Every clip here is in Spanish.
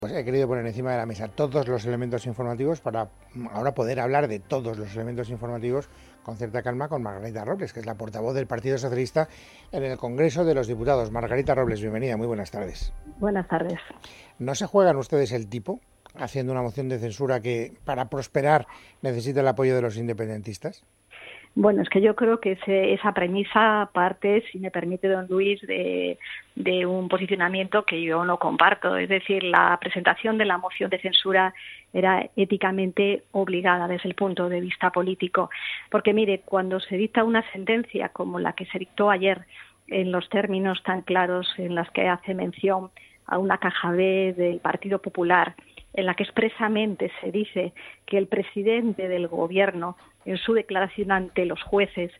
Pues he querido poner encima de la mesa todos los elementos informativos para ahora poder hablar de todos los elementos informativos con cierta calma con Margarita Robles, que es la portavoz del Partido Socialista en el Congreso de los Diputados. Margarita Robles, bienvenida, muy buenas tardes. Buenas tardes. ¿No se juegan ustedes el tipo haciendo una moción de censura que para prosperar necesita el apoyo de los independentistas? Bueno, es que yo creo que esa premisa parte, si me permite, don Luis, de un posicionamiento que yo no comparto. Es decir, la presentación de la moción de censura era éticamente obligada desde el punto de vista político. Porque, mire, cuando se dicta una sentencia como la que se dictó ayer, en los términos tan claros en los que hace mención a una caja B del Partido Popular, en la que expresamente se dice que el presidente del Gobierno, en su declaración ante los jueces,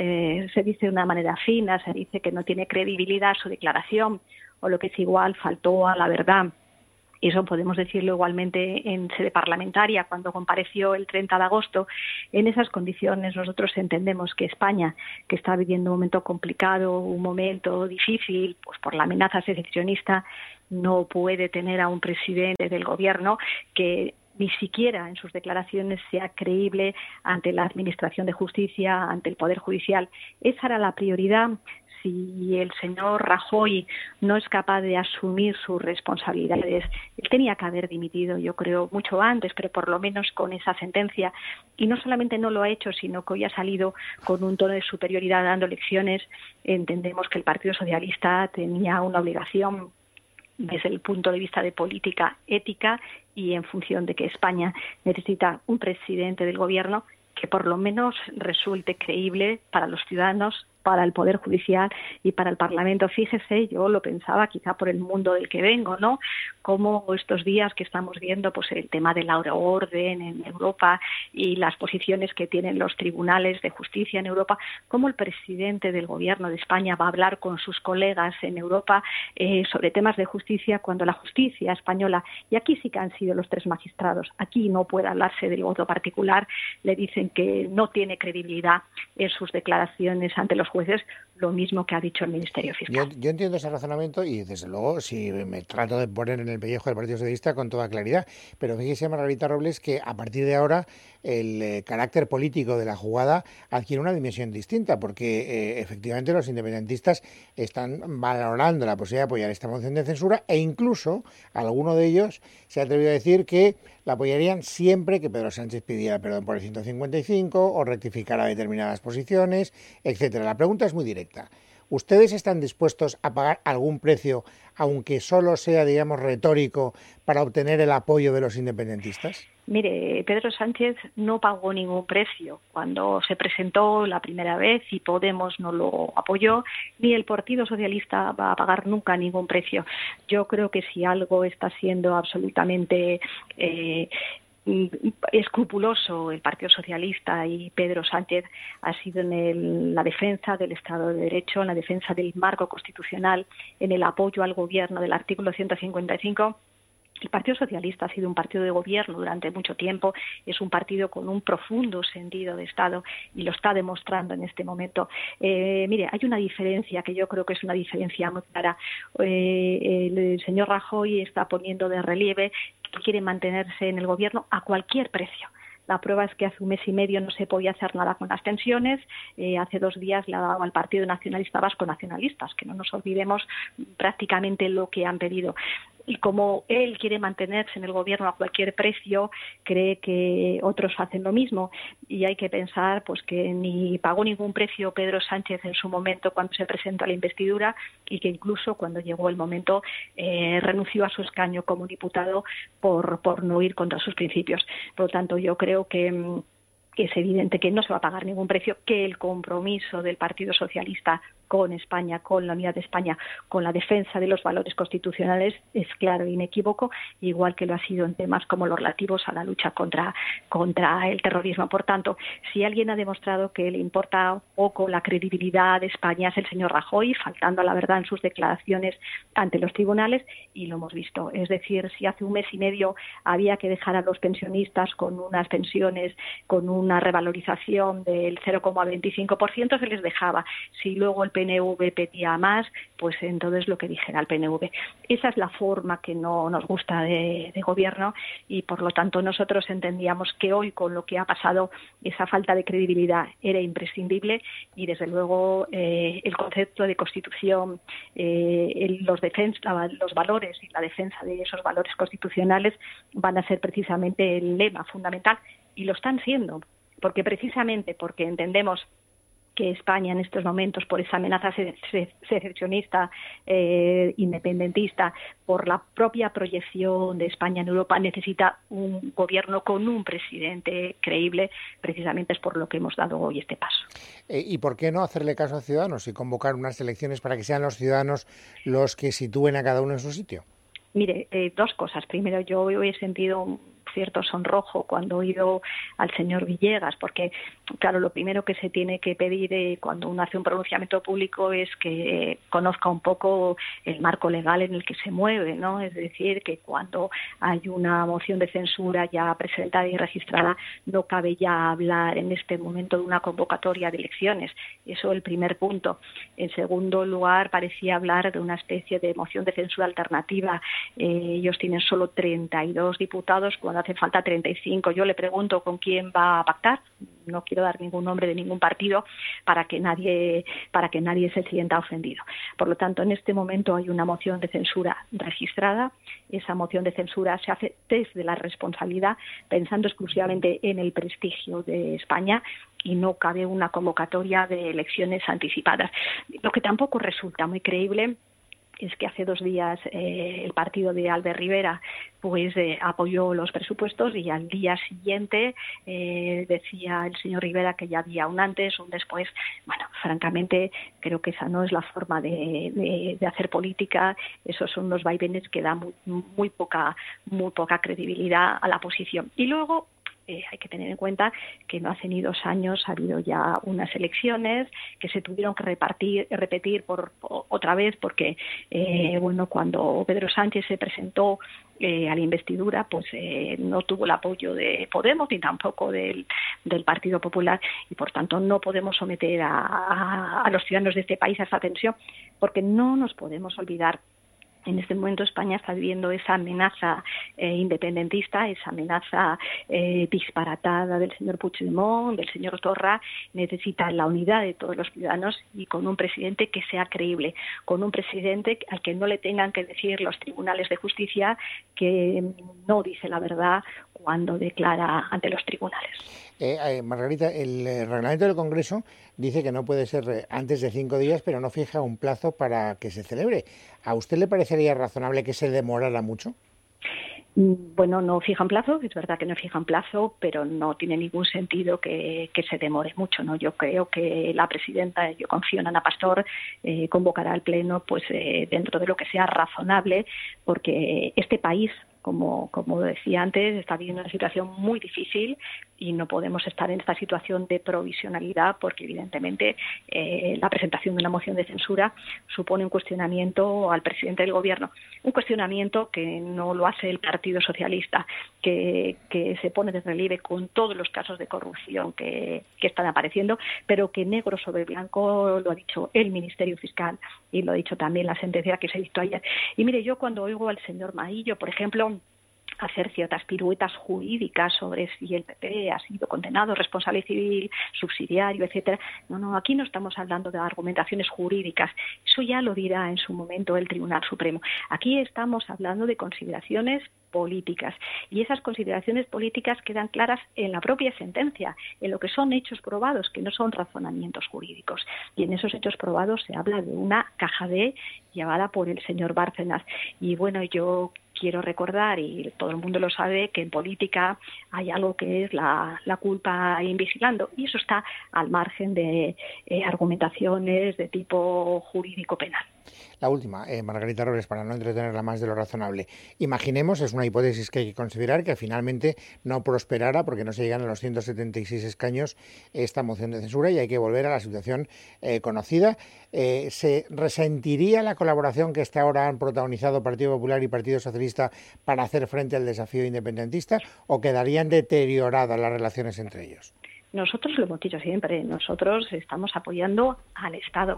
se dice de una manera fina, se dice que no tiene credibilidad su declaración, o lo que es igual, faltó a la verdad. Y eso podemos decirlo igualmente en sede parlamentaria, cuando compareció el 30 de agosto. En esas condiciones nosotros entendemos que España, que está viviendo un momento complicado, un momento difícil, pues por la amenaza secesionista, no puede tener a un presidente del Gobierno que ni siquiera en sus declaraciones sea creíble ante la Administración de Justicia, ante el Poder Judicial. Esa era la prioridad. Si el señor Rajoy no es capaz de asumir sus responsabilidades, él tenía que haber dimitido, yo creo, mucho antes, pero por lo menos con esa sentencia. Y no solamente no lo ha hecho, sino que hoy ha salido con un tono de superioridad dando lecciones. Entendemos que el Partido Socialista tenía una obligación desde el punto de vista de política ética y en función de que España necesita un presidente del Gobierno que por lo menos resulte creíble para los ciudadanos, para el Poder Judicial y para el Parlamento. Fíjese, yo lo pensaba quizá por el mundo del que vengo, ¿no? Como estos días que estamos viendo pues el tema de la euroorden en Europa y las posiciones que tienen los tribunales de justicia en Europa, cómo el presidente del Gobierno de España va a hablar con sus colegas en Europa sobre temas de justicia cuando la justicia española, y aquí sí que han sido los tres magistrados, aquí no puede hablarse del voto particular, le dicen que no tiene credibilidad en sus declaraciones ante los jueces, lo mismo que ha dicho el Ministerio Fiscal. Yo entiendo ese razonamiento y, desde luego, si me trato de poner en el pellejo del Partido Socialista con toda claridad. Pero fíjese, Margarita Robles, que a partir de ahora el carácter político de la jugada adquiere una dimensión distinta, porque efectivamente los independentistas están valorando la posibilidad de apoyar esta moción de censura e incluso alguno de ellos se ha atrevido a decir que la apoyarían siempre que Pedro Sánchez pidiera perdón por el 155 o rectificara determinadas posiciones, etcétera. La pregunta es muy directa. ¿Ustedes están dispuestos a pagar algún precio, aunque solo sea, digamos, retórico, para obtener el apoyo de los independentistas? Mire, Pedro Sánchez no pagó ningún precio cuando se presentó la primera vez y Podemos no lo apoyó, ni el Partido Socialista va a pagar nunca ningún precio. Yo creo que si algo está siendo absolutamente escrupuloso el Partido Socialista y Pedro Sánchez ha sido en la defensa del Estado de Derecho, en la defensa del marco constitucional, en el apoyo al gobierno del artículo 155. El Partido Socialista ha sido un partido de gobierno durante mucho tiempo, es un partido con un profundo sentido de Estado y lo está demostrando en este momento. Mire, hay una diferencia que yo creo que es una diferencia muy clara. El señor Rajoy está poniendo de relieve que quiere mantenerse en el gobierno a cualquier precio. La prueba es que hace un mes y medio no se podía hacer nada con las pensiones. Hace 2 días le ha dado al Partido Nacionalista Vasco nacionalistas, que no nos olvidemos prácticamente lo que han pedido. Y como él quiere mantenerse en el gobierno a cualquier precio, cree que otros hacen lo mismo. Y hay que pensar pues que ni pagó ningún precio Pedro Sánchez en su momento cuando se presentó a la investidura y que incluso cuando llegó el momento renunció a su escaño como diputado por no ir contra sus principios. Por lo tanto, yo creo que es evidente que no se va a pagar ningún precio, que el compromiso del Partido Socialista con España, con la unidad de España, con la defensa de los valores constitucionales es claro e inequívoco, igual que lo ha sido en temas como los relativos a la lucha contra el terrorismo. Por tanto, si alguien ha demostrado que le importa poco la credibilidad de España es el señor Rajoy, faltando a la verdad en sus declaraciones ante los tribunales, y lo hemos visto. Es decir, si hace un mes y medio había que dejar a los pensionistas con unas pensiones, con una revalorización del 0,25%, se les dejaba. Si luego el PNV pedía más, pues entonces lo que dijera el PNV. Esa es la forma que no nos gusta de gobierno, y por lo tanto nosotros entendíamos que hoy, con lo que ha pasado, esa falta de credibilidad era imprescindible, y desde luego el concepto de Constitución, los valores y la defensa de esos valores constitucionales van a ser precisamente el lema fundamental, y lo están siendo, porque precisamente porque entendemos que España en estos momentos, por esa amenaza secesionista, independentista, por la propia proyección de España en Europa, necesita un gobierno con un presidente creíble. Precisamente es por lo que hemos dado hoy este paso. ¿Y por qué no hacerle caso a Ciudadanos y convocar unas elecciones para que sean los ciudadanos los que sitúen a cada uno en su sitio? Mire, dos cosas. Primero, yo hoy he sentido un cierto sonrojo cuando he oído al señor Villegas, porque, claro, lo primero que se tiene que pedir cuando uno hace un pronunciamiento público es que conozca un poco el marco legal en el que se mueve, ¿no? Es decir, que cuando hay una moción de censura ya presentada y registrada, no cabe ya hablar en este momento de una convocatoria de elecciones. Eso es el primer punto. En segundo lugar, parecía hablar de una especie de moción de censura alternativa. Ellos tienen solo 32 diputados cuando hace falta 35. Yo le pregunto con quién va a pactar. No quiero dar ningún nombre de ningún partido para que nadie se sienta ofendido. Por lo tanto, en este momento hay una moción de censura registrada. Esa moción de censura se hace desde la responsabilidad, pensando exclusivamente en el prestigio de España, y no cabe una convocatoria de elecciones anticipadas. Lo que tampoco resulta muy creíble es que hace 2 días el partido de Albert Rivera pues apoyó los presupuestos, y al día siguiente decía el señor Rivera que ya había un antes, un después. Bueno, francamente creo que esa no es la forma de hacer política. Esos son unos vaivenes que dan muy poca credibilidad a la posición. Y luego hay que tener en cuenta que no hace ni 2 años ha habido ya unas elecciones que se tuvieron que repetir otra vez, porque cuando Pedro Sánchez se presentó a la investidura, pues no tuvo el apoyo de Podemos ni tampoco del Partido Popular, y por tanto no podemos someter a los ciudadanos de este país a esa tensión, porque no nos podemos olvidar. En este momento España está viviendo esa amenaza independentista, esa amenaza disparatada del señor Puigdemont, del señor Torra. Necesita la unidad de todos los ciudadanos, y con un presidente que sea creíble, con un presidente al que no le tengan que decir los tribunales de justicia que no dice la verdad cuando declara ante los tribunales. Margarita, el reglamento del Congreso dice que no puede ser antes de 5 días, pero no fija un plazo para que se celebre. ¿A usted le parecería razonable que se demorara mucho? Bueno, no fijan plazo, es verdad que no fijan plazo, pero no tiene ningún sentido que se demore mucho, ¿no? Yo creo que la presidenta, yo confío en Ana Pastor, convocará al Pleno pues dentro de lo que sea razonable, porque este país, como decía antes, está viviendo una situación muy difícil, y no podemos estar en esta situación de provisionalidad, porque evidentemente la presentación de una moción de censura supone un cuestionamiento al presidente del gobierno, un cuestionamiento que no lo hace el Partido Socialista, que se pone de relieve con todos los casos de corrupción que están apareciendo, pero que negro sobre blanco lo ha dicho el Ministerio Fiscal y lo ha dicho también la sentencia que se dictó ayer. Y mire, yo cuando oigo al señor Maillo, por ejemplo, hacer ciertas piruetas jurídicas sobre si el PP ha sido condenado, responsable civil, subsidiario, etcétera. No, aquí no estamos hablando de argumentaciones jurídicas. Eso ya lo dirá en su momento el Tribunal Supremo. Aquí estamos hablando de consideraciones políticas, y esas consideraciones políticas quedan claras en la propia sentencia, en lo que son hechos probados, que no son razonamientos jurídicos, y en esos hechos probados se habla de una caja D llevada por el señor Bárcenas. Y bueno, yo quiero recordar, y todo el mundo lo sabe, que en política hay algo que es la culpa invigilando, y eso está al margen de argumentaciones de tipo jurídico penal. La última, Margarita Robles, para no entretenerla más de lo razonable. Imaginemos, es una hipótesis que hay que considerar, que finalmente no prosperara porque no se llegan a los 176 escaños esta moción de censura, y hay que volver a la situación conocida. ¿Se resentiría la colaboración que hasta ahora han protagonizado Partido Popular y Partido Socialista para hacer frente al desafío independentista, o quedarían deterioradas las relaciones entre ellos? Nosotros lo hemos dicho siempre, nosotros estamos apoyando al Estado.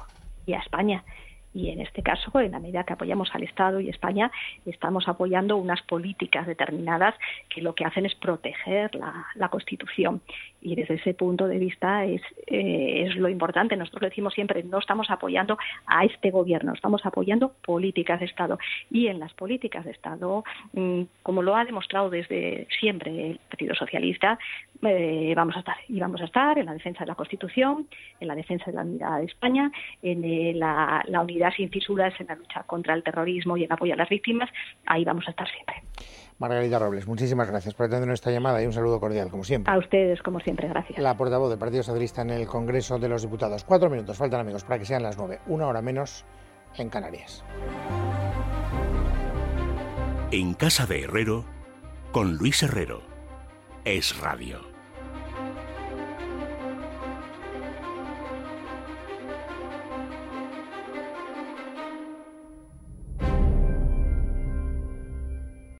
y a España. Y en este caso, en la medida que apoyamos al Estado y España, estamos apoyando unas políticas determinadas que lo que hacen es proteger la Constitución. Y desde ese punto de vista es lo importante. Nosotros lo decimos siempre, no estamos apoyando a este gobierno, estamos apoyando políticas de Estado. Y en las políticas de Estado, como lo ha demostrado desde siempre el Partido Socialista, vamos a estar. Y vamos a estar en la defensa de la Constitución, en la defensa de la unidad de España, en la unidad sin fisuras, en la lucha contra el terrorismo y en apoyo a las víctimas. Ahí vamos a estar siempre. Margarita Robles, muchísimas gracias por atender esta llamada y un saludo cordial, como siempre. A ustedes, como siempre, gracias. La portavoz del Partido Socialista en el Congreso de los Diputados. 4 minutos, faltan, amigos, para que sean las 9, 1 hora menos en Canarias. En Casa de Herrero, con Luis Herrero. Es Radio.